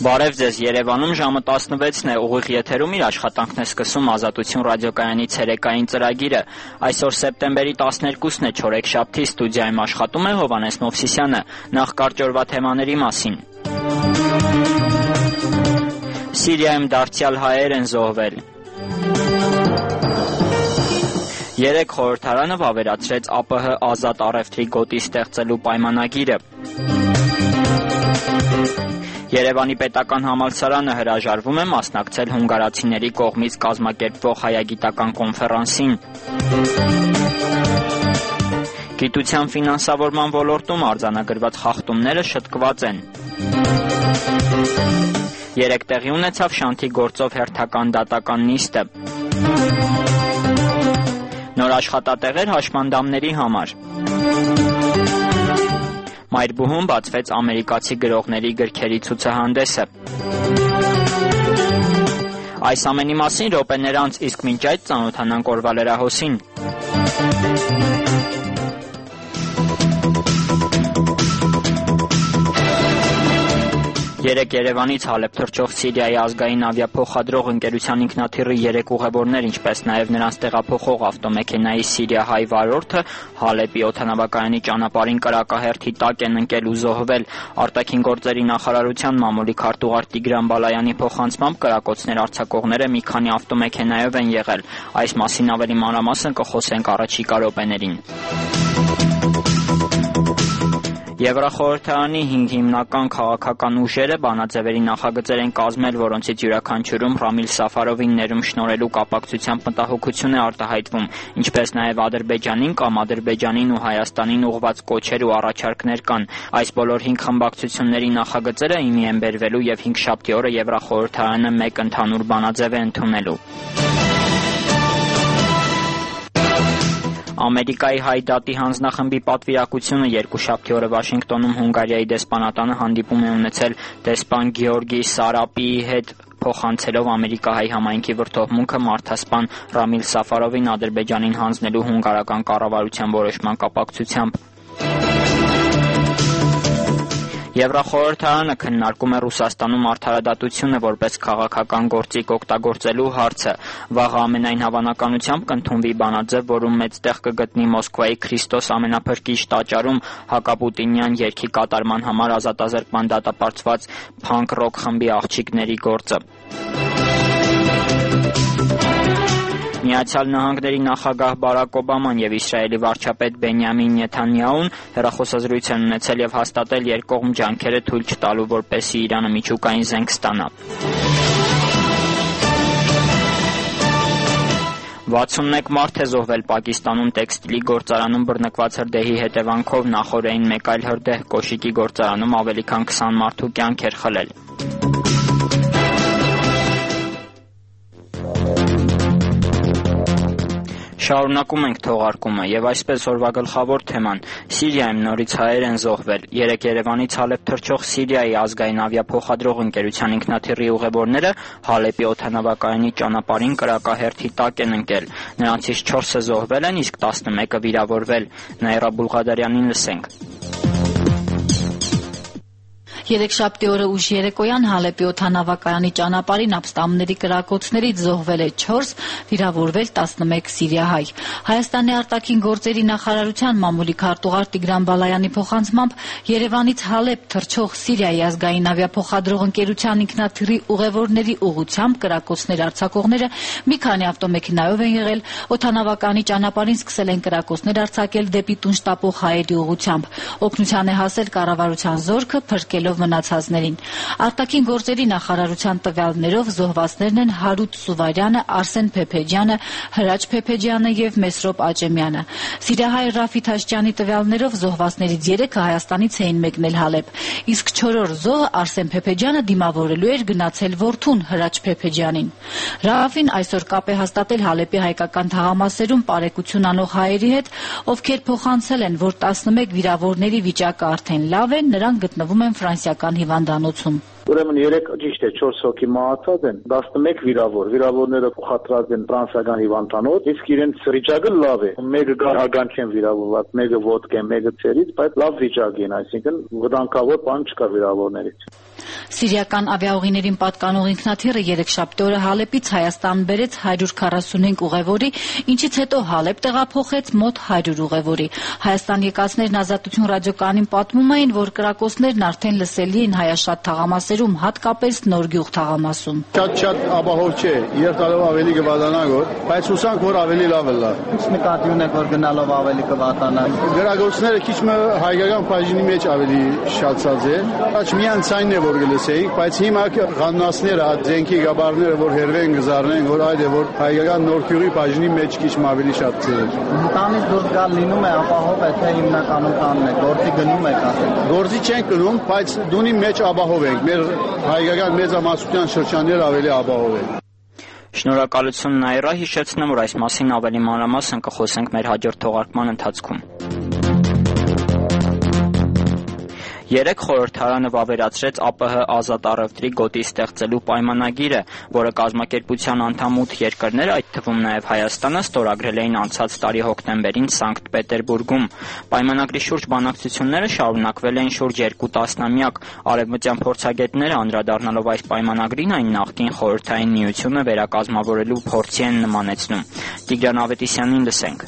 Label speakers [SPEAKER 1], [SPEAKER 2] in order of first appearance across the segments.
[SPEAKER 1] Բարև ձեզ, Երևանում ժամը 16-ն է, ուղիղ եթերում իր աշխատանքն է սկսում Ազատություն ռադիոկայանի ցերեկային ծրագիրը։ Այսօր սեպտեմբերի 12-ն է, չորեքշաբթի, ստուդիայում աշխատում է Հովհաննես Մովսիսյանը։ Նախ կարճ օրվա թեմաների մասին։ Սիրիայում դարձյալ հայեր են զոհվել։ 3 խորհրդարանը վավերացրեց ԱՊՀ ազատ առևտրի գոտի ստեղծելու պայմանագիրը։ Երևանի պետական համալսարանը հրաժարվում է մասնակցել հունգարացիների կողմից կազմակերպվող հայագիտական կոնֆերանսին։ Գիտության ֆինանսավորման ոլորտում արձանագրված խախտումները շտկված են։ 3 տեղի ունեցավ Շանթի գործով հերթական դատական նիստը։ Նոր աշխատատեղեր հաշմանդամների համար։ Մայրբուհում բացվեց ամերիկացի գրողների գրքերի ցուցահանդեսը։ Այս ամենի մասին րոպեներ անց, իսկ մինչ այդ ծանոթանանք օրվա լրահոսին։ Երեկ Երևանից Հալեբ թռչող Սիրիայի ազգային ավիափոխադրող ընկերության ինքնաթիռի 3 ուղևորներ, ինչպես նաև նրանց տեղափոխող ավտոմեքենայի սիրիահայ վարորդը Հալեբի օդանավակայանի ճանապարհին կրակահերթի տակ են ընկել ու զոհվել։ Արտաքին գործերի նախարարության մամուլի քարտուղար Տիգրան Բալայանի փոխանցմամբ կրակոցներ արձակողները մի քանի ավտոմեքենայով են եղել։ Այս մասին ավելի մանրամասն կխոսենք առաջիկա րոպեներին։ Եվրախորհրդարանի 5 հիմնական քաղաքական ուժերը բանաձևերի նախագծեր են կազմել, որոնցից յուրաքանչյուրում Ռամիլ Սաֆարովին ներում շնորհելու կապակցությամբ մտահոգություն է արտահայտվում, ինչպես նաև Ադրբեջանին կամ Ադրբեջանին ու Հայաստանին ուղղված կոչեր ու առաջարկներ կան։ Այս բոլոր 5 խմբակցությունների նախագծերը իմի են բերվելու եւ 5-շաբթի օրը Եվրախորհրդարանը մեկ ընդհանուր բանաձև է ընդունելու։ Ամերիկայի հայ դատի հանձնախմբի պատվիրակությունը երկուշաբթի օրը Վաշինգտոնում Հունգարիայի դեսպանատանը հանդիպում է ունեցել դեսպան Գեորգի Սարապիի հետ, փոխանցելով ամերիկահայ համայնքի վրդովմունքը մարդասպան Ռամիլ Սաֆարովին Ադրբեջանին հանձնելու հունգարական կառավարության որոշման կապակցությամբ։ Եվրախորհրդարանը քննարկում է Ռուսաստանում արդարադատությունը որպես քաղաքական գործիք օգտագործելու հարցը։ Վաղը ամենայն հավանականությամբ կընդունվի բանաձև, որում մեծ տեղ կգտնի Մոսկվայի Քրիստոս ամենափրկիչ տաճարում հակապուտինյան երգի կատարման համար ազատազրկման դատապարտված փանկ ռոք խմբի աղջիկների գործը։ Միացյալ Նահանգների նախագահ Բարակ Օբաման եւ Իսրայելի վարչապետ Բենյամին Նեթանյահուն հեռախոսազրույց են ունեցել եւ հաստատել երկկողմ ջանքերը թույլ չտալու, որպեսզի Իրանը միջուկային զենք ստանա։ 61 մարդ է զոհվել Պակիստանում տեքստիլի գործարանում բռնկված հրդեհի հետևանքով, նախօրեին մեկ այլ հրդեհ կոշիկի գործարանում ավելի քան 20 մարդու կյանք էր խլել։ Շարունակում ենք թողարկումը եւ այսպես օրվա գլխավոր թեման. Սիրիայում նորից հայեր են զոհվել։ Երեկ Երևանից Հալեբ թռչող Սիրիայի ազգային ավիափոխադրող ընկերության ինքնաթիռի ուղևորները Հալեբի օդանավակայանի ճանապարհին կրակահերթի տակ են ընկել։ Նրանցից 4-ը զոհվել են, իսկ 11-ը վիրավորվել։ Նաիրա Բուլղադարյանին լսենք։
[SPEAKER 2] Երեքշաբթի օրը ուշ երեկոյան Հալեբի օդանավակայանի ճանապարհին ապստամբների կրակոցներից զոհվել է 4, վիրավորվել 11 սիրիահայ։ Հայաստանի արտաքին գործերի նախարարության մամուլի քարտուղար Տիգրան Բալայանի փոխանցմամբ Երևանից Հալեբ թռչող Սիրիայի ազգային ավիափոխադրող ընկերության ինքնաթիռի ուղևորների ուղղությամբ կրակոցներ արձակողները մի քանի ավտոմեքենայով են եղել, օդանավակայանի ճանապարհին սկսել են կրակոցներ արձակել դեպի տուն շտապող հայերի ուղղությամբ։ Օգնության է հասել կառավարության զորքը, փրկելով մնացածներին։ Արտաքին գործերի նախարարության տվյալներով զոհվածներն են Հարութ Սուվարյանը, Արսեն Փեփեջյանը, Հրաչ Փեփեջյանը եւ Մեսրոպ Աճեմյանը։ Սիրիահայ Ռաֆիթ Հաշճյանի տվյալներով զոհվածներից 3-ը Հայաստանից էին մեկնել Հալեբ, իսկ 4-րդ զոհը Արսեն Փեփեջյանը դիմավորելու էր գնացել որդուն Հրաչ Փեփեջյանին։ Ռաֆին այսօր կապ է հաստատել Հալեբի հայկական թաղամասերում պարեկություն անող հայերի հետ, ովքեր փոխանցել են, որ 11 վիրավորների վիճակը արդեն լավ է, նրանք գտնվում են ֆրանսիական հիվանդանոցում։
[SPEAKER 3] Ուրեմն 3 ճիշտ է 4 հոգի մահացած են, 11 վիրավոր։ Վիրավորները փոխադրած են ֆրանսիական հիվանդանոց, իսկ իրենց վիճակը լավ է։ Մեկը գարհագանք են վիրավորված, մեկը ոդկա, մեկը ցերից, բայց լավ վիճակ են, այսինքն վտանգավոր բան չկա վիրավորներից։
[SPEAKER 2] Սիրիական ավիաուղիներին պատկանող ինքնաթիռը երեքշաբթի օրը Հալեպից Հայաստան բերեց 145 ուղևորի, ինչից հետո Հալեպ տեղափոխեց մոտ 100 ուղևորի։ Հայաստան եկածներն Ազատություն ռադիոկայանին պատմում էին, որ կրակոցներն արդեն լսելի են Հայաշատ թաղամասերում, հատկապես Նորգյուղ թաղամասում։
[SPEAKER 4] Շատ ապահով չէ, երբ կարող ավելի կվատանա գոր, բայց հուսանք որ ավելի լավ է լա։
[SPEAKER 5] Ինչ նկատի ունեք որ գնալով ավելի կվատանա։
[SPEAKER 4] Գրագործները քիչ հայկական բաժնի մեջ ավելի շատացած է։ Ոչ միայն ցայնն է որ գլսեիք, բայց հիմա ղաննասները, ձենքի գաբարները որ հերվեն գզարնեն, որ այդ է որ հայկական Նորգյուղի բաժնի մեջ քիչ ավելի շատ է։
[SPEAKER 5] Տանից դուրս գալ լինում է ապահով է թե հիմնականում տանն է, գործի գնում եք ասել։
[SPEAKER 4] Գործի չենք գնում, բայց դունի մեջ ապահով ենք։ Մեր հայկական մեծամասնության շրջանները ավելի ապահով են։
[SPEAKER 1] Շնորհակալություն Նաիրա, հիշեցնեմ, որ այս մասին ավելի մանրամասն կխոսենք մեր հաջորդ թողարկման ընթացքում։ 3 խորհրդարանը վավերացրեց ԱՊՀ ազատ առևտրի գոտի ստեղծելու պայմանագիրը, որը կազմակերպության անդամ 8 երկրներ, այդ թվում նաև Հայաստանը, ստորագրել էին անցած տարի հոկտեմբերին Սանկտ Պետերբուրգում։ Պայմանագրի շուրջ բանակցությունները շարունակվել էին շուրջ 2 տասնամյակ։ Արևմտյան փորձագետները անդրադառնալով այս պայմանագրին այն նախկին խորհրդային միությունը վերակազմավորելու փորձի են նմանեցնում։ Տիգրան Ավետիսյանին լսենք։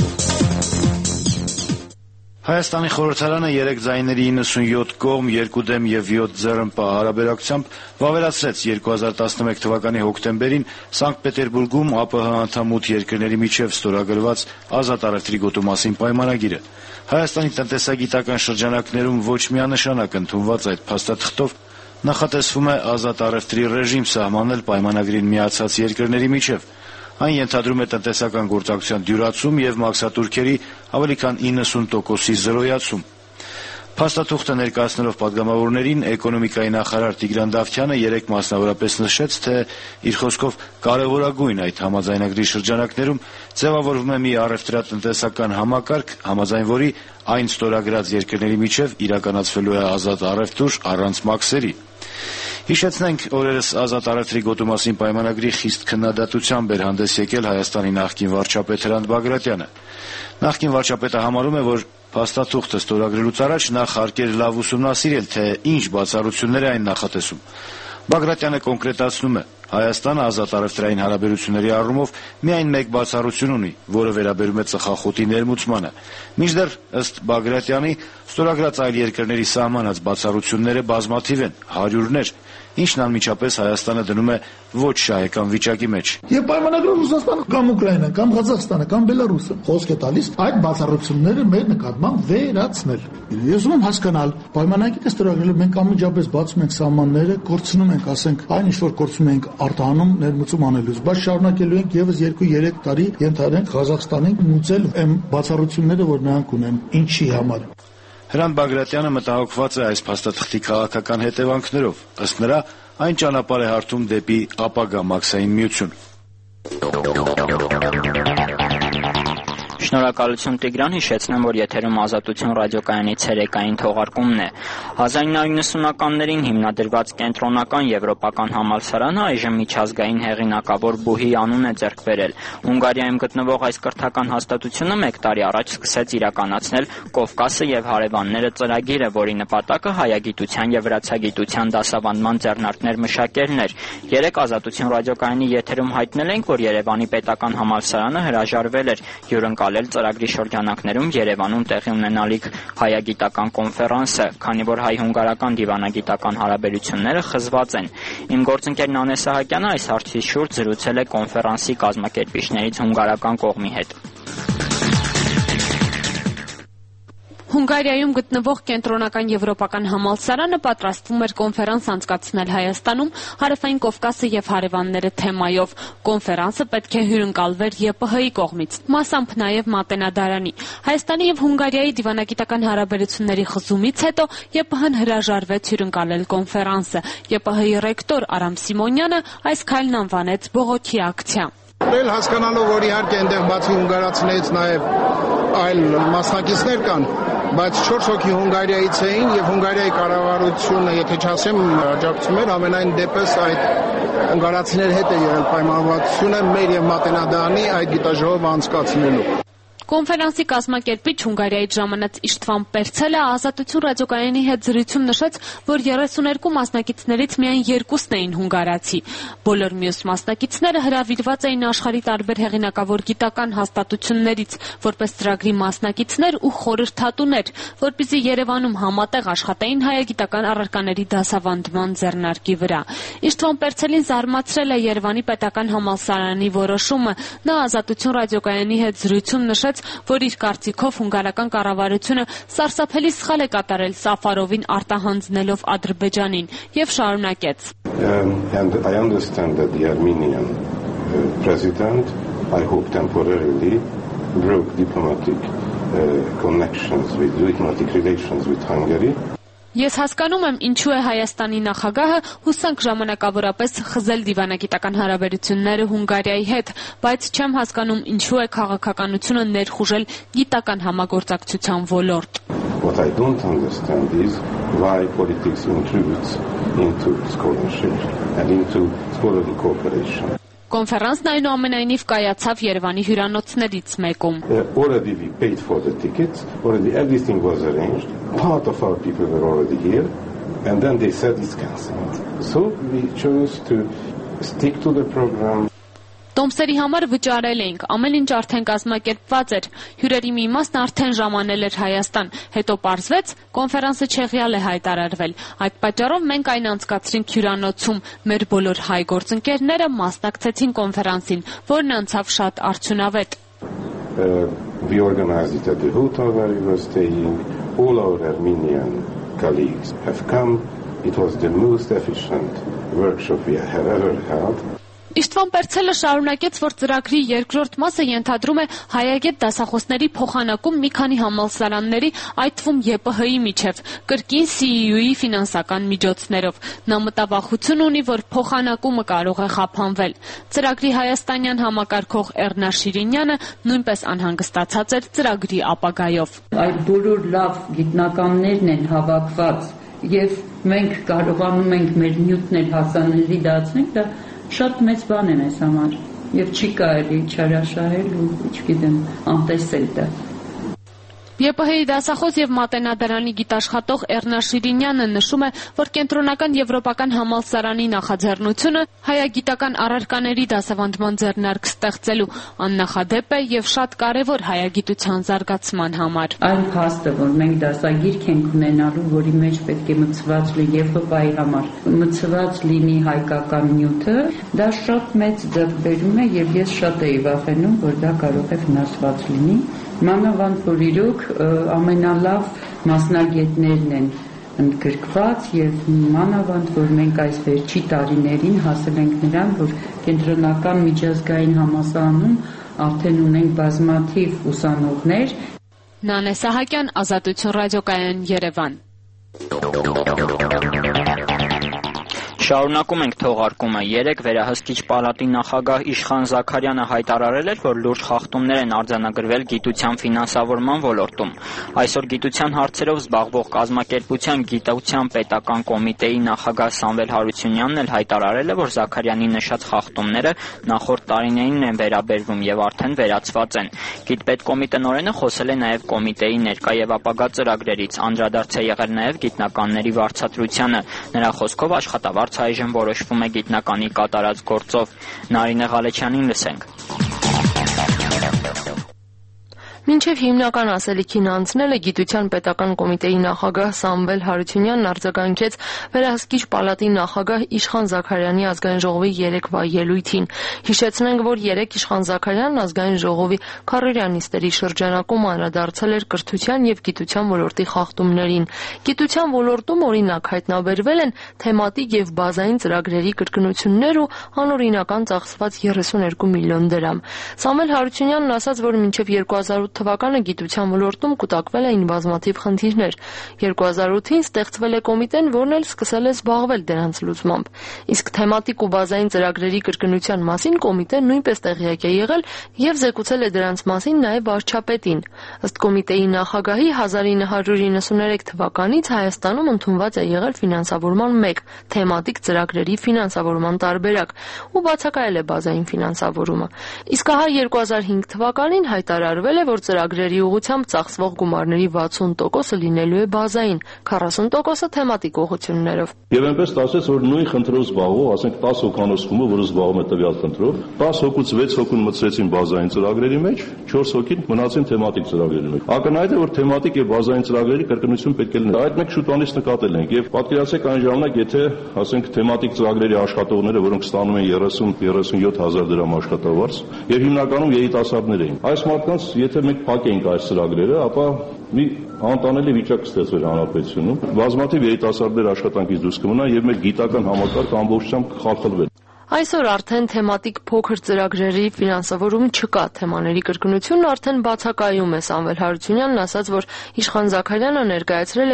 [SPEAKER 6] Հայաստանի խորհրդարանը 3 ձայների 97 կողմ, 2 դեմ և 7 ձեռնպահ հարաբերակցությամբ վավերացրեց 2011 թվականի հոկտեմբերին Սանկտ Պետերբուրգում ԱՊՀ անդամ 8 երկրների միջև ստորագրված ազատ առևտրի գոտու մասին պայմանագիրը։ Հայաստանի տնտեսագիտական շրջանակներում ոչ միանշանակ ընդունված այդ փաստաթղթով նախատեսվում է ազատ առևտրի ռեժիմ սահմանել պայմանագրին միացած երկրների միջև։ Այն ենթադրում է տնտեսական գործակցության դյուրացում և մաքսատուրքերի ավելի քան 90%-ի զրոյացում։ Փաստաթուղթը ներկայացնելով պատգամավորներին էկոնոմիկայի նախարար Տիգրան Դավթյանը 3 մասնավորապես նշեց, թե իր խոսքով կարևորագույն այդ համաձայնագրի շրջանակներում ձևավորվում է մի առևտրատնտեսական համակարգ, համաձայն որի այն ստորագրած երկրների միջև իրականացվելու է ազատ առևտուր առանց մաքսերի։ Հիշեցնենք, օրերս ազատ առևտրի գոտու մասին պայմանագրի խիստ քննադատությամբ էր հանդես եկել Հայաստանի նախկին վարչապետ Հրանտ Բագրատյանը։ Նախկին վարչապետը համարում է, որ փաստաթուղթը ստորագրելուց առաջ նախ հարկ էր լավ ուսումնասիրել, թե ինչ բացառություններ է այն նախատեսում։ Բագրատյանը կոնկրետացնում է. Հայաստանը ազատ առևտրային հարաբերությունների առումով միայն մեկ բացառություն ունի, որը վերաբերում է ծխախոտի ներմուծմանը։ Մինչդեռ, ըստ Բագրատյանի, ստորագրած այլ երկրների սահմանած բացառությունները բազմաթիվ են, հարյուրներ, ինչն անմիջապես Հայաստանը դնում է ոչ շահեկան վիճակի մեջ։
[SPEAKER 7] Եվ պայմանագրով Ռուսաստանը կամ Ուկրաինան, կամ Ղազախստանը, կամ Բելարուսը խոսք է տալիս այդ բացառությունները մեր նկատմամբ վերացնել։ Ես ուզում եմ հասկանալ, պայմանագիրը ստորագրելով մենք անմիջապես բացում ենք սահմանները, կորցնում ենք, ասենք, այն ինչ որ կորցնում ենք արտահանում ներմուծում անելուց, բայց շարունակելու ենք եւս 2-3 տարի ենթադրենք Ղազախստանին մուծել այն բացառությունները, որ նրանք ունեն, ինչի համար։
[SPEAKER 6] Հրանտ Բագրատյանը մտահոգված է այս փաստաթղթի քաղաքական հետևանքներով։ Ըստ նրա, այն ճանապարհ է հարթում դեպի ապագա մաքսային միություն։
[SPEAKER 1] Շնորհակալություն Տիգրան, հիշեցնեմ, որ եթերում Ազատություն ռադիոկայանի ցերեկային թողարկումն է։ 1990-ականներին հիմնադրված կենտրոնական եվրոպական համալսարանը այժմ միջազգային հեղինակավոր բուհի անուն է ձեռք բերել։ Հունգարիայում գտնվող այս կրթական հաստատությունը 1 տարի առաջ սկսեց իրականացնել Կովկասը եւ հարևանները ծրագիրը, որի նպատակը հայագիտության եւ վրացագիտության դասավանդման ձեռնարկներ մշակելն էր։ 3 Ազատություն ռադիոկայանի եթերում հայտնել ենք, որ Երևանի պետական համալսարանը հրաժարվել էր հյուրընկալել ծրագրի շրջանակներում Երևանում տեղի ունենալիք հայագիտական կոնֆերանսը, քանի որ հայ-հունգարական դիվանագիտական հարաբերությունները խզված են։ Իմ գործընկեր Նանե Սահակյանը այս հարցի շուրջ զրուցել է կոնֆերանսի կազմակերպիչներից հունգարական կողմի հետ։
[SPEAKER 8] Հունգարիայում գտնվող կենտրոնական եվրոպական համալսարանը պատրաստվում էր կոնֆերանս անցկացնել Հայաստանում Հարավային Կովկասը եւ հարևանները թեմայով։ Կոնֆերանսը պետք է հյուրընկալվեր ԵՊՀ-ի կողմից, մասամբ նաեւ Մատենադարանի։ Հայաստանի եւ Հունգարիայի դիվանագիտական հարաբերությունների խզումից հետո ԵՊՀ-ն հրաժարվեց հյուրընկալել կոնֆերանսը։ ԵՊՀ-ի ռեկտոր Արամ Սիմոնյանը այս քայլն անվանեց բողոքի ակցիա։
[SPEAKER 9] Հասկանալով, որ իհարկե այնտեղ բացի հունգարացիներից նաև այլ մասնակիցներ կան, բայց 4 հոգի Հունգարիայից էին եւ Հունգարիայի կառավարությունը, եթե չասեմ, աջակցում էր, ամենայն դեպս այդ հունգարացիների հետ է եղել պայմանավորվածությունը մեր եւ Մատենադարանի այդ գիտաժողովը անցկացնելու։
[SPEAKER 8] Կոնֆերանսի կազմակերպիչ Հունգարիայից ժամանած Իշտվան Պերցելը Ազատություն ռադիոկայանի հետ զրույցում նշեց, որ 32 մասնակիցներից միայն 2-ն էին հունգարացի։ Բոլոր մյուս մասնակիցները հրավիրված էին աշխարհի տարբեր հեղինակավոր գիտական հաստատություններից, որպես ծրագրի մասնակիցներ ու խորհրդատուներ, որպեսզի Երևանում համատեղ աշխատեին հայագիտական առարկաների դասավանդման ձեռնարկի վրա։ Իշտվան Պերցելին զարմացրել է Երևանի պետական համալսարանի որոշումը։ Նա Ազատություն ռադիոկայանի հետ զրույցում նշեց, որ իր կարծիքով հունգարական կառավարությունը սարսափելի սխալ է կատարել Սաֆարովին արտահանձնելով Ադրբեջանին եւ շարունակեց.
[SPEAKER 10] And I understand that the Armenian president, I hope temporarily, broke diplomatic relations with Hungary.
[SPEAKER 8] Ես հասկանում եմ, ինչու է Հայաստանի նախագահը հուսանք ժամանակավորապես խզել դիվանագիտական հարաբերությունները Հունգարիայի հետ, բայց չեմ հասկանում, ինչու է քաղաքականությունը ներխուժել գիտական համագործակցության ոլորտ.
[SPEAKER 10] What I don't understand is why politics intrudes into scholarship and into scholarly cooperation.
[SPEAKER 8] Կոնֆերանսն այնուամենայնիվ կայացավ Երևանի հյուրանոցներից մեկում.
[SPEAKER 10] Already we paid for the tickets, already everything was arranged, part of our people were already here, and then they said it's cancelled. So we chose to stick to the program.
[SPEAKER 8] Տոմսերի համար վճարել էինք, ամեն ինչ արդեն կազմակերպված էր, հյուրերի մի մասն արդեն ժամանել էր Հայաստան, հետո պարզվեց, կոնֆերանսը չեղյալ է հայտարարվել, այդ պատճառով մենք այն անցկացրինք հյուրանոցում, մեր բոլոր հայ գործընկերները մասնակցեցին կոնֆերանսին, որն անցավ շատ արդյունավետ.
[SPEAKER 10] We organized it at the hotel where we were staying, all our Armenian colleagues have come, it was the most efficient workshop we have ever had.
[SPEAKER 8] Իշտվան Պերցելը շարունակեց, որ ծրագրի երկրորդ մասը ենթադրում է հայագետ դասախոսների փոխանակում մի քանի համալսարանների, այդ թվում ԵՊՀ-ի միջև, կրկին CEU-ի ֆինանսական միջոցներով։ Նա մտավախություն ունի, որ փոխանակումը կարող է խափանվել։ Ծրագրի հայաստանյան համակարգող Էռնա Շիրինյանը նույնպես անհանգստացած էր ծրագրի ապագայով։
[SPEAKER 11] Այդ բոլոր լավ գիտնականներն են հավաքված, եւ մենք կարողանում ենք մեր նյութներ հասանելի դարձնել, դա շատ մեծ բան է մեզ համար եւ չի կարելի չարաշահել ու չգիտեմ անտեսել դա։
[SPEAKER 8] ԵՊՀ-ի դասախոս եւ մատենադարանի գիտաշխատող Էռնա Շիրինյանը նշում է, որ կենտրոնական եվրոպական համալսարանի նախաձեռնությունը հայագիտական առարկաների դասավանդման ձեռնարկ ստեղծելու աննախադեպ է եւ շատ կարեւոր հայագիտության զարգացման համար։
[SPEAKER 11] Այն փաստը, որ մենք դասագիրք ենք ունենալու, որի մեջ պետք է մցված լինի Եվրոպայի համար, մցված լինի հայկական նյութը, դա շատ մեծ ձեռքբերում է եւ ես շատ էի վախենում, որ դա կարող է վնասված լինի։ Մանավանդ որ իրոք ամենալավ մասնագետներն են ընդգրկված եւ մանավանդ որ մենք այս վերջի տարիներին հասել ենք նրան, որ կենտրոնական միջազգային համալսարանում արդեն ունենք բազմաթիվ ուսանողներ։
[SPEAKER 8] Նանե Սահակյան, Ազատություն ռադիոկայան, Երևան։
[SPEAKER 1] Շարունակում ենք թողարկումը։ Երեկ վերահսկիչ պալատի նախագահ Իշխան Զաքարյանը հայտարարել էր, որ լուրջ խախտումներ են արձանագրվել գիտության ֆինանսավորման ոլորտում։ Այսօր գիտության հարցերով զբաղվող կազմակերպության գիտության պետական կոմիտեի նախագահ Սամվել Հարությունյանն էլ հայտարարել է, որ Զաքարյանի նշած խախտումները նախորդ տարիներին են վերաբերվում եւ արդեն վերացված են։ Գիտպետկոմիտենօրենը խոսել է նաեւ կոմիտեի ներկա եւ ապագա ծրագրերից, անդրադարձ է եղել նաեւ գիտնականների վարձատրությանը։ Նրա խոսքով աշխատավարձ այժմ որոշվում է գիտնականի կատարած գործով։ Նարինե Ղալեչյանին լսենք։
[SPEAKER 12] Մինչև հիմնական ասելիքին անցնելը գիտության պետական կոմիտեի նախագահ Սամվել Հարությունյանն արձագանքեց վերահսկիչ պալատի նախագահ Իշխան Զաքարյանի ազգային ժողովի երեկվա ելույթին։ Հիշեցնենք, որ երեկ Իշխան Զաքարյանն ազգային ժողովի քարերյանիստերի շրջանակում անդրադարձել էր կրթության եւ գիտության ոլորտի խախտումներին։ Գիտության ոլորտում օրինակ հայտնաբերվել են թեմատիկ եւ բազային ծրագրերի կրկնություններ ու անօրինական ծախսված 32 միլիոն դրամ։ Սամվել Հարությունյանն ասաց, որ մինչև 2008 թվականը գիտության ոլորտում կուտակվել էին բազմաթիվ խնդիրներ։ 2008-ին ստեղծվել է կոմիտեն, որն էլ սկսել է զբաղվել դրանց լուծմամբ։ Իսկ թեմատիկ ու բազային ծրագրերի կրկնության մասին կոմիտեն նույնպես տեղյակ է եղել եւ զեկուցել է դրանց մասին նաեւ վարչապետին։ Ըստ կոմիտեի նախագահի 1993 թվականից Հայաստանում ընդունված է եղել ֆինանսավորման 1 թեմատիկ ծրագրերի ֆինանսավորման տարբերակ ու բացակայել է բազային ֆինանսավորումը։ Իսկ ահա 2005 թվականին հայտարարվել է, որ ծրագրերի ուղղությամբ ծախսվող գումարների 60%-ը լինելու է բազային, 40%-ը թեմատիկ ուղղություններով։
[SPEAKER 13] Եվ այնպես ստացվեց, որ նույն խնդրով զբաղվող, ասենք 10 հոգանոց խումբը, որը զբաղվում է տվյալ խնդրով, 10 հոգուց 6 հոգուն մտցրեցին բազային ծրագրերի մեջ, 4 հոգին մնացին թեմատիկ ծրագրերի մեջ։ Ակնհայտ է, որ թեմատիկ եւ բազային ծրագրերի կրկնություն պետք է լինի։ Այդ մենք շուտանից նկատել ենք եւ պատկերացրեք այն ժամանակ, եթե ասենք թեմատիկ ծրագրերի աշխատողները, որոնք ստանում են 30-37 հազար դրամ աշխատավարձ եւ հիմնականում երիտասարդներ էին։ Այս մարդկանց, եթե մենք փակեինք այս ծրագրերը, ապա մի անտանելի վիճակ կստեղծվեր հանրապետությունում։ Բազմաթիվ երիտասարդներ աշխատանքից դուրս կմնան եւ մեր գիտական համակարգը ամբողջությամբ կխախտվի։
[SPEAKER 12] Այսօր արդեն թեմատիկ փոքր ծրագրերի ֆինանսավորում չկա, թեմաների կրկնությունն արդեն բացակայում է։ Սամվել Հարությունյանն ասաց, որ Իշխան Զաքարյանը ներկայացրել է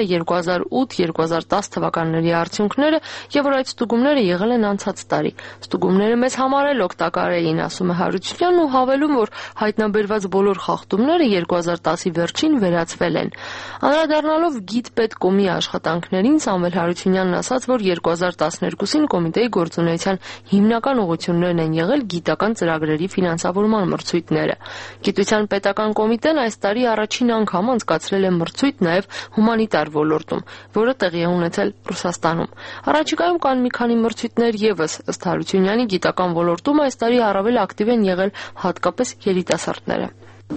[SPEAKER 12] 2008-2010 թվականների արդյունքները եւ որ այդ ստուգումները եղել են անցած տարի։ Ստուգումները մեզ համար էլ օգտակար էին, ասում է Հարությունյանն ու հավելում, որ հայտնաբերված բոլոր խախտումները 2010-ի վերջին վերացվել են։ Անդրադառնալով գիտպետկոմի աշխատանքներին, Սամվել Հարությունյանն ասաց, որ 2012-ին կոմիտեի գործունեության հիմնական ուղղություններն են եղել գիտական ծրագրերի ֆինանսավորման մրցույթները։ Գիտության պետական կոմիտեն այս տարի առաջին անգամ անցկացրել է մրցույթ նաև հումանիտար ոլորտում, որը տեղի է ունեցել Ռուսաստանում։ Առաջիկայում կան մի քանի մրցույթներ եւս, ըստ Հարությունյանի գիտական ոլորտում այս տարի առավել ակտիվ են եղել հատկապես երիտասարդները։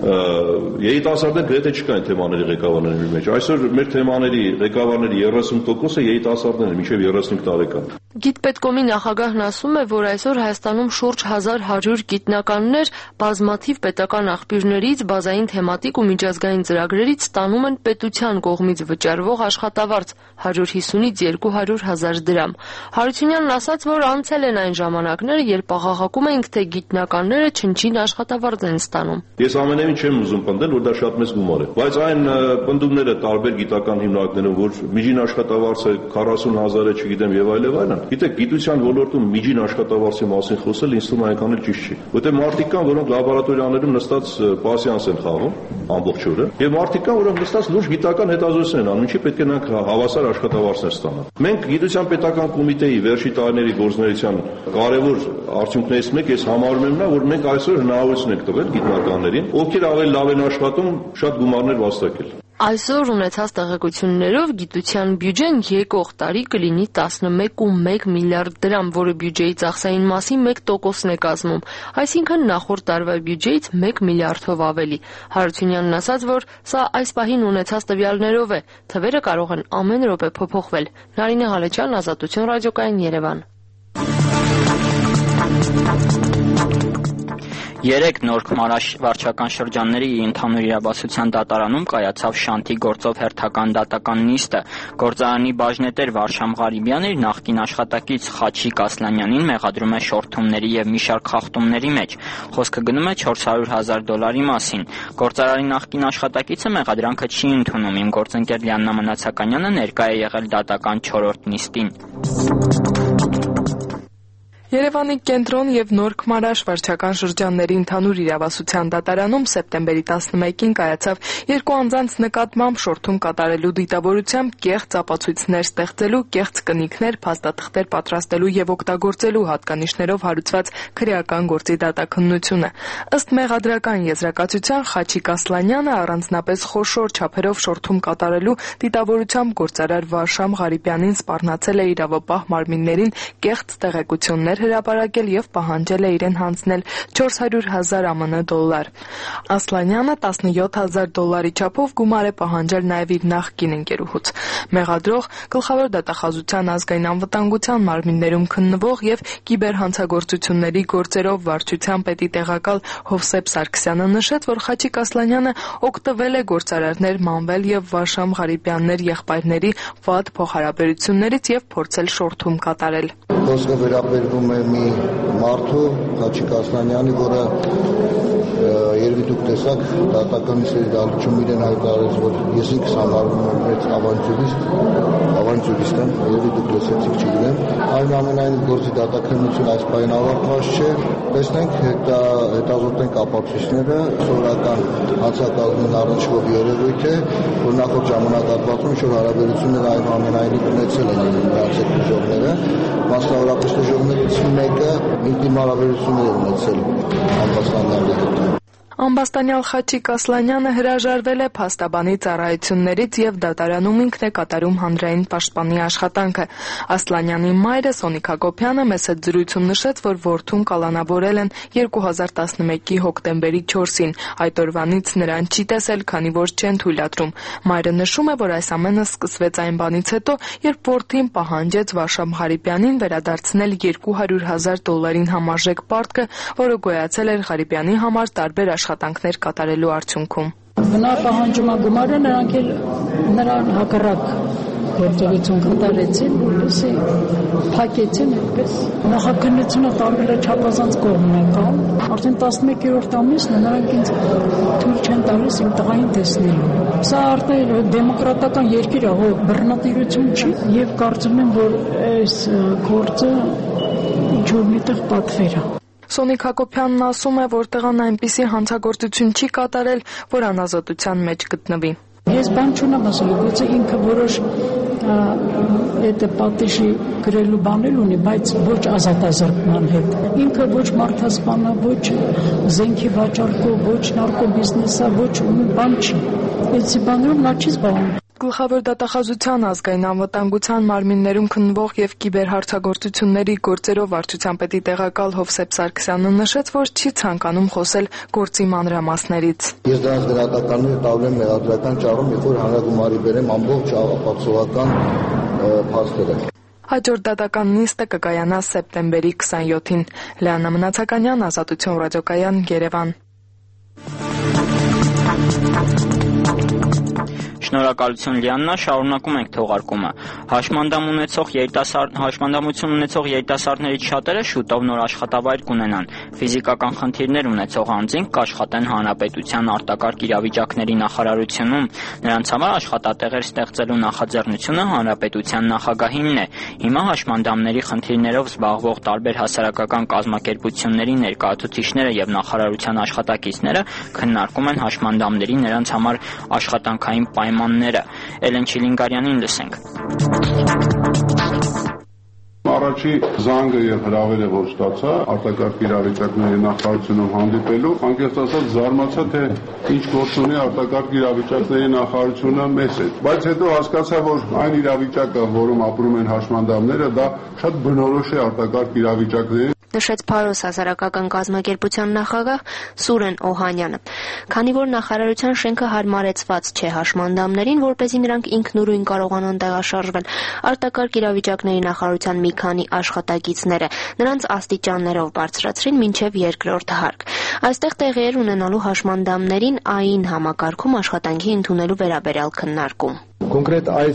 [SPEAKER 13] Երիտասարդներ գրեթե չկային թեմաների ղեկավարների մեջ։ Այսօր մեր թեմաների ղեկավարների 30%-ը երիտասարդներ են, մինչև 35 տարեկան։
[SPEAKER 12] Գիտպետկոմի նախագահն ասում է, որ այսօր Հայաստանում շուրջ 1100 գիտնականներ բազմաթիվ պետական աղբյուրներից, բազային թեմատիկ ու միջազգային ծրագրերից ստանում են պետության կողմից վճարվող աշխատավարձ 150-ից 200 հազար դրամ։ Հարությունյանն ասաց, որ անցել են այն ժամանակները, երբ աղաղակում էինք, թե գիտնականները չնչին աշխատավարձ են ստանում։
[SPEAKER 13] Ես ամենևին չեմ ուզում պնդել, որ դա շատ մեծ գումար է, բայց այն պնդումները տարբեր գիտական հիմնարկներում, որ միջին աշխատավարձը 40,000 է, չգիտեմ, եւ այլն, գիտեք, գիտության ոլորտում միջին աշխատավարձի մասին խոսել ինձ թվում է այնքան էլ ճիշտ չի։ Որտեղ մարդիկ կան, որոնք լաբորատորիաներում նստած պասյանս են խաղում ամբողջ օրը, եւ մարդիկ կան, որոնք նստած լուրջ գիտական հետազոտություններ են անում, ինչի պետք է նրանք հավասար աշխատավարձներ ստանան։ Մենք գիտության պետական կոմիտեի վերջի տարիների գործունեության կարևոր արդյունքներից մեկը ես համարում եմ նա, որ մենք այսօր հնարավորություն ենք տվել գիտնականներին, ովքեր ավելի լավ են աշխատում, շատ գումարներ վաստակել։
[SPEAKER 12] Այսօր ունեցած տեղեկություններով գիտության բյուջեն եկող տարի կլինի 11.1 միլիարդ դրամ, որը բյուջեի ծախսային մասի 1%-ն է կազմում, այսինքն նախորդ տարվա բյուջեից 1 միլիարդով ավելի։ Հարությունյանն ասաց, որ սա այս պահին ունեցած տվյալներով է, թվերը կարող են ամեն րոպե փոփոխվել։ Նարինե Ղալեչյան, Ազատություն ռադիոկայան, Երևան։
[SPEAKER 1] 3 Նորք-Մարաշ վարչական շրջանների ընդհանուր իրավասության դատարանում կայացավ Շանթի գործով հերթական դատական նիստը։ Գործարանի բաժնետեր Վարշամ Ղարիբյանը իր նախկին աշխատակից Խաչիկ Ասլանյանին մեղադրում է շորթումների եւ մի շարք խախտումների մեջ։ Խոսքը գնում է $400,000 մասին։ Գործարանի նախկին աշխատակիցը մեղադրանքը չի ընդունում։ Իմ գործընկեր Լիաննա Մնացականյանը ներկա է եղել դատական 4-րդ նիստին։
[SPEAKER 14] Երևանի կենտրոն եւ Նորք-Մարաշ վարչական շրջանների ընդհանուր իրավասության դատարանում սեպտեմբերի 11-ին կայացավ երկու անձանց նկատմամբ շորթում կատարելու դիտավորությամբ կեղծ ապացույցներ ստեղծելու, կեղծ կնիքներ, փաստաթղթեր պատրաստելու եւ օգտագործելու հատկանիշներով հարուցված քրեական գործի դատաքննությունը։ Ըստ մեղադրական եզրակացության Խաչիկ Ասլանյանը առանձնապես խոշոր չափերով շորթում կատարելու դիտավորությամբ գործարար Վարշամ Ղարիբյանին սպառնացել է իրավապահ մարմիններին կեղծ տեղեկություններ հրապարակել եւ պահանջել է իրեն հանձնել $400,000 ԱՄՆ։ Ասլանյանը $17,000 չափով գումար է պահանջել նաեւ իր նախկին ընկերուհուց։ Մեղադրող գլխավոր դատախազության ազգային անվտանգության մարմիններում քննվող եւ կիբերհանցագործությունների գործերով վարչության պետի տեղակալ Հովսեփ Սարգսյանը նշեց, որ Խաչիկ Ասլանյանը օգտվել է գործարարներ Մանվել եւ Վարշամ Ղարիբյաններ եղբայրների վատ փոխհարաբերություններից եւ փորձել շորթում կատարել։
[SPEAKER 15] Խոսքը վերաբերվում է մի մարդու Խաչիկ Ասլանյանի, որը երևի դուք տեսաք դատականների դալիճում իրեն հայտարարեց, որ ես ինքս համարում եմ մեծ ավանտյուրիստ եմ, երևի դուք լսեցիք, չգիտեմ։ Այնուամենայնիվ գործի դատաքննությունը այս պահին ավարտված չէ։ Տեսնենք, հետազոտենք ապացույցները, սովորական հանցակազմին առնչվող երևույթ է, որ նախորդ ժամանակահատվածում ինչ-որ հարաբերություններ այնուամենայնիվ ունեցել են նրանց հետ դժողները, մասնավորապես դժողներից մեկը ինտիմ հարաբերություններ է ունեցել Ասլանյանի հետ։
[SPEAKER 14] Ամբաստանյալ Խաչիկ Ասլանյանը հրաժարվել է փաստաբանի ծառայություններից եւ դատարանում ինքն է կատարում հանրային պաշտպանի աշխատանքը։ Ասլանյանի մայրը Սոնիկ Հակոբյանը մեծ զրույցում նշեց, որ որդուն կալանավորել են 2011-ի հոկտեմբերի 4-ին։ Այդ օրվանից նրան չի տեսել, քանի որ չեն թույլատրում։ Մայրը նշում է, որ այս ամենը սկսվեց այն բանից հետո, երբ որդին պահանջեց Վաշամ Ղարիբյանին վերադարձնել $200,000 համարժեք պարտքը, որը գոյացել էր Ղարիբյանի համար տարբեր աշխատանքներ կատարելու արդյունքում։
[SPEAKER 16] Նա պահանջում է գումարը, նրանք էլ նրան հակառակ գործողություն կատարեցին, որպեսզի փակեցին այդպես։ Նախաքննությունը տարբեր չափազանց կողմն է կամ արդեն 11-րդ ամիսն է, նրանք ինձ թույլ չեն տալիս իմ տղային տեսնելու։ Սա արդեն դեմոկրատական երկիր է, որ բռնատիրություն չի, եւ կարծում եմ, որ այս գործը ինչ-որ միտեղ պատվեր է։
[SPEAKER 14] Սոնիկ Հակոբյանն ասում է, որ տղան այնպիսի հանցագործություն չի կատարել, որ անազատության մեջ գտնվի։
[SPEAKER 16] Ես բան չունեմ ասելու, գուցե ինքը որոշ այդ պատիժի գրելու բաներ ունի, բայց ոչ ազատազրկման հետ։ Ինքը ոչ մարդասպանա, ոչ զենքի վաճառքով, ոչ նարկոբիզնեսա, ոչ բան չի։ Այսի բաներում նա չի զբաղվում։
[SPEAKER 14] Գլխավոր դատախազության ազգային անվտանգության մարմիններում քննվող եւ կիբերհարցագործությունների գործերով վարչության պետի տեղակալ Հովսեփ Սարգսյանը նշեց, որ չի ցանկանում խոսել գործի մանրամասներից։
[SPEAKER 15] Ես դրանց դրական տալու եմ մեղադրական ճառում, երբ որ հանրագումարի բերեմ ամբողջ ապացուցողական փաստերը։
[SPEAKER 14] Հաջորդ դատական նիստը կկայանա սեպտեմբերի 27-ին։ Լեանա Մնացականյան, Ազատություն ռադիոկայան, Երևան։
[SPEAKER 1] Շնորհակալություն Լիաննա, շարունակում ենք թողարկումը։ Հաշմանդամություն ունեցող երիտասարդներից շատերը շուտով նոր աշխատավայր կունենան։ Ֆիզիկական խնդիրներ ունեցող անձինք կաշխատեն հանրապետության արտակարգ իրավիճակների նախարարությունում։ Նրանց համար աշխատատեղեր ստեղծելու նախաձեռնությունը հանրապետության նախագահինն է։ Հիմա հաշմանդամների խնդիրներով զբաղվող տարբեր հասարակական կազմակերպությունների ներկայացուցիչները եւ նախարարության աշխատակիցները քննարկում են հաշմանդամների նրանց համար աշխատանքային պայմանները։ Էլեն Չիլինգարյանին լսենք։
[SPEAKER 17] Առաջի զանգը եւ հրավերը որ ստացա արտակարգ իրավիճակների նախարարությունում հանդիպելու, անկեղծ ասած զարմացա, թե ինչ գործ ունի արտակարգ իրավիճակների նախարարությունը մեզ հետ։ Բայց հետո հասկացա, որ այն իրավիճակը, որում ապրում են հաշմանդամները, դա շատ բնորոշ է արտակարգ իրավիճակներին։
[SPEAKER 12] Նշեց Փարոս հասարակական կազմակերպության նախագահ Սուրեն Օհանյանը։ Քանի որ նախարարության շենքը հարմարեցված չէ հաշմանդամներին, որպեսզի նրանք ինքնուրույն կարողանան տեղաշարժվել, արտակարգ իրավիճակների նախարարության մի քանի աշխատակիցները նրանց աստիճաններով բարձրացրին մինչև երկրորդ հարկ։ Այստեղ տեղի էր ունենալու հաշմանդամներին ԱԻ-ն համակարգում աշխատանքի ընդունելու վերաբերյալ քննարկում։
[SPEAKER 18] Կոնկրետ այս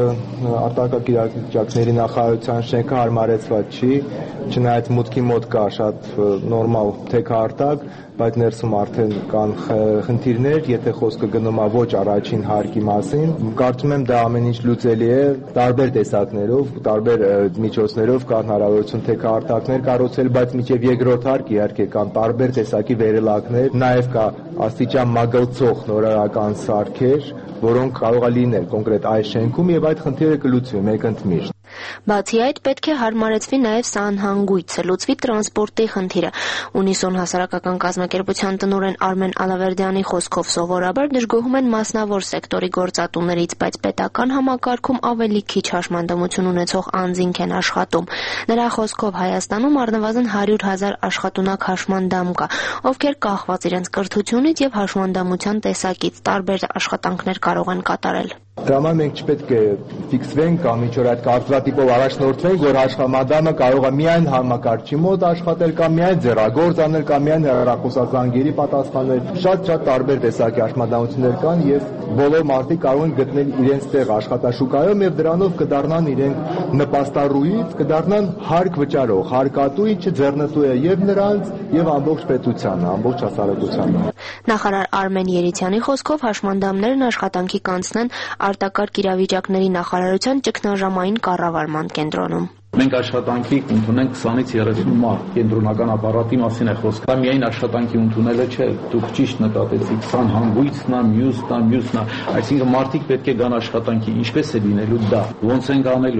[SPEAKER 18] արտակարգ իրավիճակների նախարարության շենքը հարմարեցված չի, չնայած մուտքի մոտ կա շատ նորմալ թեքարտակ, բայց ներսում արդեն կան խնդիրներ, եթե խոսքը գնում է ոչ առաջին հարկի մասին, կարծում եմ դա ամեն ինչ լուծելի է տարբեր տեսակներով, տարբեր միջոցներով կան հնարավորություն թեքարտակներ կառուցել, բայց մինչև երկրորդ հարկ իհարկե կան տարբեր տեսակի վերելակներ, նաև կա աստիճան մագլցող նորարարական սարքեր, որոնք կարող է լինել կոնկրետ այս շենքում եւ այդ խնդիրը կլուծվի մեկ ընդմիշտ։
[SPEAKER 12] Բացի այդ, պետք է հարմարեցվի նաև սանհանգույցը, լուծվի տրանսպորտի խնդիրը։ Ունիսոն հասարակական կազմակերպության տնօրեն Արմեն Ալավերդյանի խոսքով սովորաբար դժգոհում են մասնավոր սեկտորի գործատուներից, բայց պետական համակարգում ավելի քիչ հաշմանդամություն ունեցող անձինք են աշխատում։ Նրա խոսքով Հայաստանում առնվազն 100,000 աշխատունակ հաշմանդամ կա, ովքեր կախված իրենց կրթությունից եւ հաշմանդամության տեսակից տարբեր աշխատանքներ կարող են կատարել։
[SPEAKER 18] Դրա համար մենք չպետք է ֆիքսվենք կամ ինչ-որ այդ կարծրատիպով առաջնորդվենք, որ հաշմանդամը կարող է միայն համակարգչի մոտ աշխատել կամ միայն ձեռագործ անել կամ միայն հեռախոսազանգերի պատասխանել։ Շատ տարբեր տեսակի հաշմանդամություններ կան եւ բոլոր մարդիկ կարող են գտնել իրենց տեղ աշխատաշուկայում եւ դրանով կդառնան իրենք նպաստառույց, կդառնան հարկ վճարող, հարկատու, ինչը ձեռնտու է եւ նրանց եւ ամբողջ պետությանը, ամբողջ հասարակությանը։
[SPEAKER 12] Նախարար Արմեն Երիցյանի խոսքով հաշմանդամներն աշխատանքի կանցնեն արտակարգ իրավիճակների նախարարության ճգնաժամային կառավարման կենտրոնում։
[SPEAKER 19] Մենք աշխատանքի ընդունենք 20-ից 30 մարդ, կենտրոնական ապարատի մասին է խոսքը։ Դա միայն աշխատանքի ընդունելը չէ, դուք ճիշտ նկատեցիք, սանհանգույցն է, մյուսն է, այսինքն մարդիկ պետք է գան աշխատանքի, ինչպես է լինելու դա, ոնց են անելու։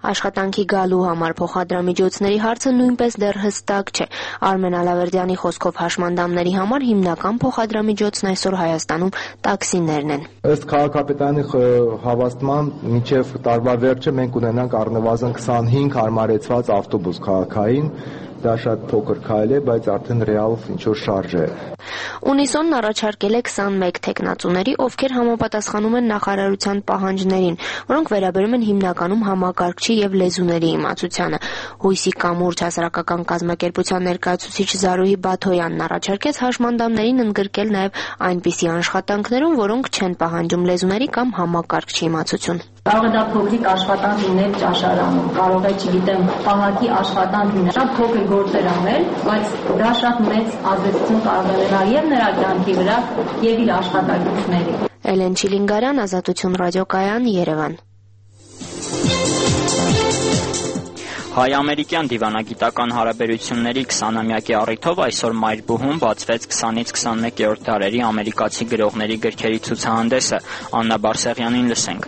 [SPEAKER 20] Աշխատանքի գալու համար փոխադրամիջոցների հարցը նույնպես դեռ հստակ չէ։ Արմեն Ալավերդյանի խոսքով հաշմանդամների համար հիմնական փոխադրամիջոցն այսօր Հայաստանում տաքսիներն են։
[SPEAKER 18] Ըստ քաղաքապետարանի հավաստման մինչև տարվա վերջը մենք ունենանք առնվազն 25 հարմարեցված ավտոբուս քաղաքային, դա շատ փոքր քայլ է, բայց արդեն ռեալ ինչ-որ շարժ է։
[SPEAKER 20] Ունիսոնն առաջարկել է 21 թեկնածուների, ովքեր համապատասխանում են նախարարության պահանջներին, որոնք վերաբերում են հիմնականում համակարգչի եւ լեզուների իմացությանը։ Հույսի կամուրջ հասարակական կազմակերպության ներկայացուցիչ Զարուհի Բաթոյանն առաջարկեց հաշմանդամներին ընդգրկել նաեւ այնպիսի աշխատանքներում, որոնք չեն պահանջում լեզուների կամ համակարգչի իմացություն։
[SPEAKER 21] Կարող է դա փոքրիկ աշխատանք լինել ճաշարանում, կարող է, չգիտեմ, պահակի աշխատանք լինել, շատ փոքր գործեր անել, բայց դա շատ մեծ ազդեցություն կարող է ունենալ եւ նրա կյանքի վրա, եւ իր աշխատակիցների։
[SPEAKER 20] Էլեն Չիլինգարյան, Ազատություն ռադիոկայան, Երևան։
[SPEAKER 1] Հայ-ամերիկյան դիվանագիտական հարաբերությունների 20-ամյակի առիթով այսօր Մայրբուհում բացվեց 20-ից 21-րդ դարերի ամերիկացի գրողների գրքերի ցուցահանդեսը։ Աննա Բարսեղյանին լսենք։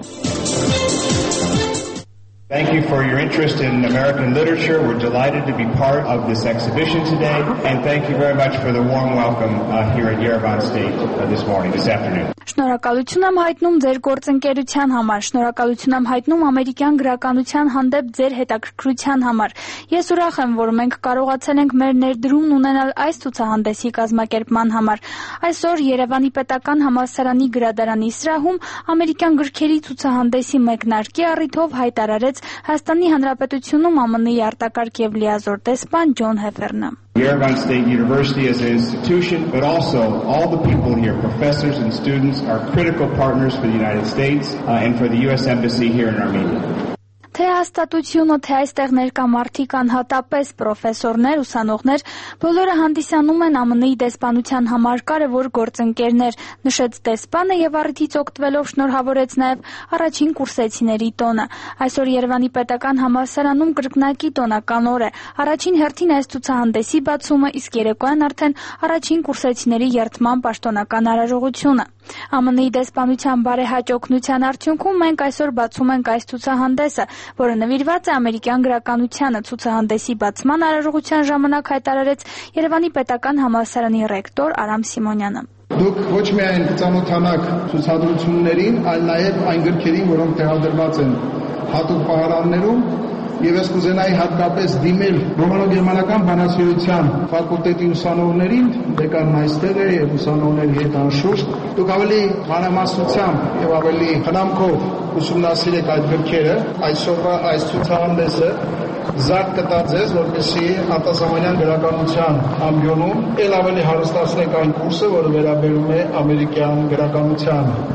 [SPEAKER 22] Thank you for your interest in American literature. We're delighted to be part of this exhibition today, and thank you very much for the warm welcome here at Yerevan State this afternoon.
[SPEAKER 23] Շնորհակալություն եմ հայտնում ձեր գործընկերության համար, շնորհակալություն եմ հայտնում ամերիկյան գրականության հանդեպ ձեր հետաքրքրության համար։ Ես ուրախ եմ, որ մենք կարողացել ենք մեր ներդրումն ունենալ այս ցուցահանդեսի կազմակերպման համար։ Այսօր Երևանի պետական համալսարանի գրադարանի սրահում ամերիկյան գրքերի ցուցահանդեսի մեկնարկի առիթով հայտարարեց Հայաստանի Հանրապետությունում ԱՄՆ-ի արտակարգ եւ լիազոր դեսպան Ջոն Հեֆերնը։
[SPEAKER 22] Yerevan State University as an institution, but also all the people here, professors and students, are critical partners for the United States and for the U.S. Embassy here in Armenia.
[SPEAKER 23] Թե հաստատությունը, թե այստեղ ներկա մարդիկ, անհատապես պրոֆեսորներ, ուսանողներ, բոլորը հանդիսանում են ԱՄՆ-ի դեսպանության համար կարևոր գործընկերներ, նշեց դեսպանը եւ առիթից օգտվելով շնորհավորեց նաեւ առաջին կուրսեցիների տոնը։ Այսօր Երևանի պետական համալսարանում կրկնակի տոնական օր է։ Առաջին հերթին այս ցուցահանդեսի բացումը, իսկ երեկոյան արդեն առաջին կուրսեցիների երթման պաշտոնական արարողությունը։ ԱՄՆ-ի դեսպանության բարեհաճ օգնության արդյունքում մենք այսօր բացում ենք այս ցուցահանդեսը, որը նվիրված է ամերիկյան գրականությանը։ Ցուցահանդեսի բացման արարողության ժամանակ հայտարարեց Երևանի պետական համալսարանի ռեկտոր Արամ Սիմոնյանը։
[SPEAKER 9] Դուք ոչ միայն ծանոթանաք ցուցադրություններին, այլ նաև այն գրքերին, որոնք տեղադրված են հատուկ պահարաններում, եւ ես կուզենայի հատկապես դիմել ռոմանո-գերմանական բանասիրության ֆակուլտետի ուսանողներին, դեկանն այստեղ է եւ ուսանողների հետ անշուշտ, դուք ավելի մանրամասնությամբ եւ ավելի խնամքով ուսումնասիրեք այդ գրքերը, այսօրվա այս ցուցահանդեսը զարդ կտա ձեզ, որպեսզի արտասահմանյան գրականության ամբիոնում ել ավելի հարստացնեք այն կուրսը, որը վերաբերում է ամերիկյան գրականությանը։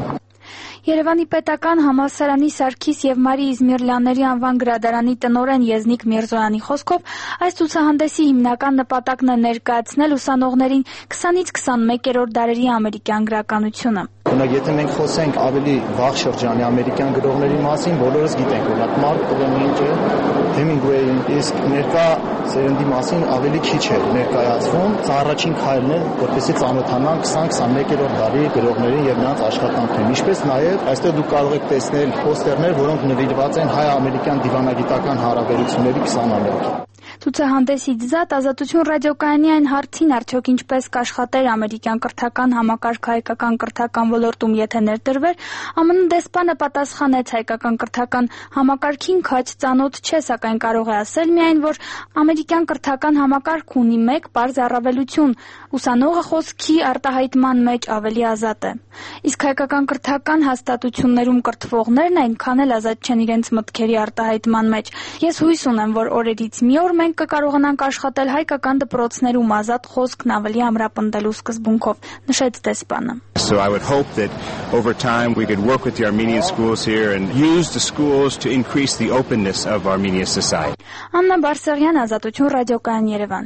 [SPEAKER 23] Երևանի պետական համալսարանի Սարգիս եւ Մարի Իզմիրլյանների անվան գրադարանի տնօրեն Եզնիկ Միրզոյանի խոսքով այս ցուցահանդեսի հիմնական նպատակն է ներկայացնել ուսանողներին 20-ից 21-րդ դարերի ամերիկյան գրականությունը։
[SPEAKER 5] Օրինակ, եթե մենք խոսենք ավելի վաղ շրջանի ամերիկյան գրողների մասին, բոլորս գիտենք, օրինակ Մարկ Տվենին, Հեմինգուեյին, իսկ ներկա սերնդի մասին ավելի քիչ է ներկայացվում։ Սա առաջին քայլն է, որպեսզի ծանոթանանք 20-21-րդ դարի գրողներին եւ նրանց աշխատանքներին։ Ինչպես նաեւ այստեղ դուք կարող եք տեսնել պոստերներ, որոնք նվիրված են հայ-ամերիկյան դիվանագիտական հարաբերությունների 20-ամյակին։
[SPEAKER 23] Ցուցահանդեսից զատ Ազատություն ռադիոկայանի այն հարցին, արդյոք ինչպես կաշխատեր ամերիկյան կրթական համակարգը հայկական կրթական ոլորտում, եթե ներդրվեր, ԱՄՆ դեսպանը պատասխանեց հայկական կրթական համակարգին քաջ ծանոթ չէ, սակայն կարող է ասել միայն, որ ամերիկյան կրթական համակարգ ունի մեկ պարզ առավելություն՝ ուսանողը խոսքի արտահայտման մեջ ավելի ազատ է։ Իսկ հայկական կրթական հաստատություններում կրթվողներն այնքան էլ ազատ չեն իրենց մտքերի արտահայտման մեջ։ Ես հույս ունեմ, որ օրերից մի օր մենք կկարողանանք աշխատել հայկական դպրոցներում ազատ խոսքն ավելի ամրապնդելու սկզբունքով, նշեց դեսպանը։
[SPEAKER 24] So I would hope that over time we could work with the Armenian schools here and use the schools to increase the openness of Armenian society.
[SPEAKER 23] Աննա Բարսեղյան, Ազատություն ռադիոկայան, Երևան։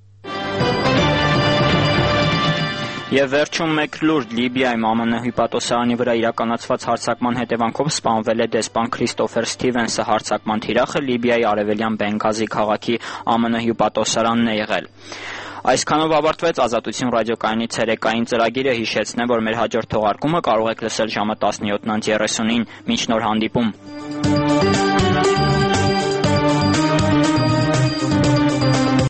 [SPEAKER 1] Եվ վերջում մեկ լուր Լիբիայում ԱՄՆ հյուպատոսարանի վրա իրականացված հարձակման հետևանքով սպանվել է դեսպան Քրիստոֆեր Սթիվենսը։ Հարձակման թիրախը Լիբիայի արևելյան Բենգազի քաղաքի ԱՄՆ հյուպատոսարանն է եղել։ Այսքանով ավարտվեց Ազատություն ռադիոկայանի ցերեկային ծրագիրը։ Հիշեցնեմ, որ մեր հաջորդ թողարկումը կարող եք լսել ժամը 17:30-ին։ Մինչ նոր հանդիպում։